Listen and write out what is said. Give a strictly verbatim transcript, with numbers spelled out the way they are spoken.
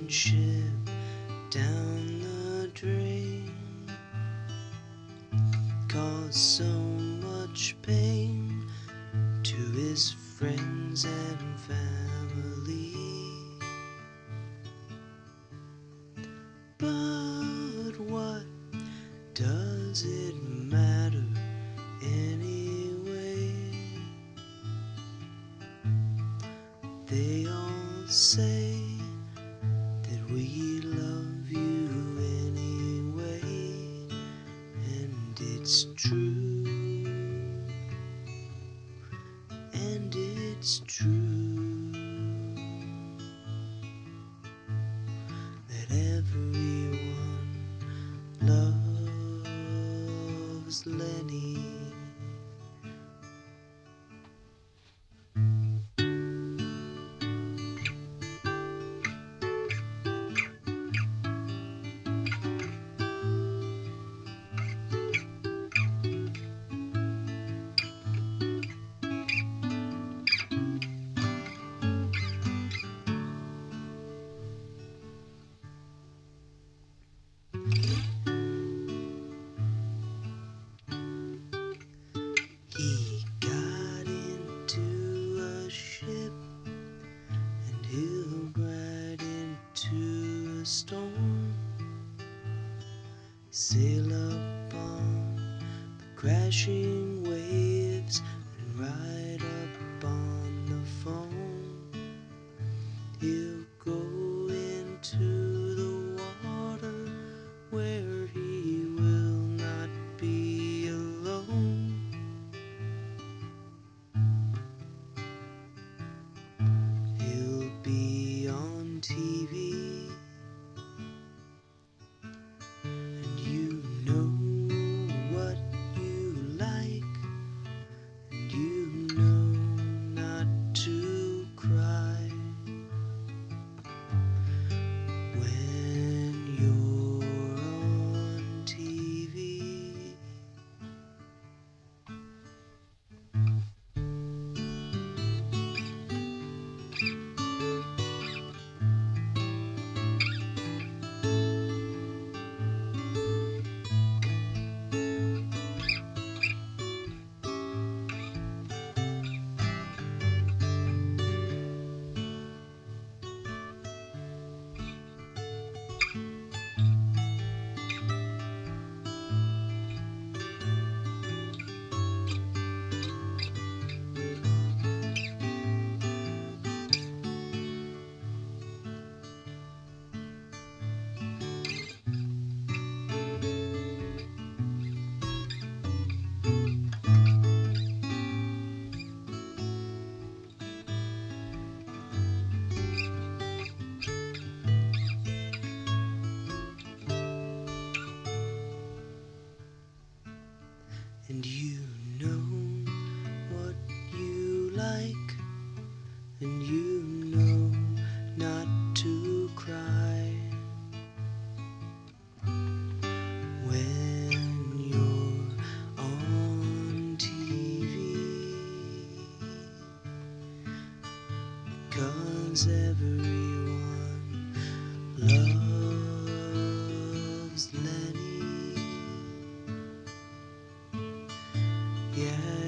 friendship down the drain, caused so much pain to his friends and family. But what does it matter anyway? They all say that we love you anyway, and it's true, and it's true that everyone loves Lenny. He got into a ship and he'll ride into a storm, sail up on the crashing waves and ride up on the foam. He'll go into the water where he will not be alone. He'll be on T V, and you know what you like, and you know not to cry when you're on T V. And you know what you like, and you know not to cry when you're on T V, 'cause everyone loves Lenny. Yeah.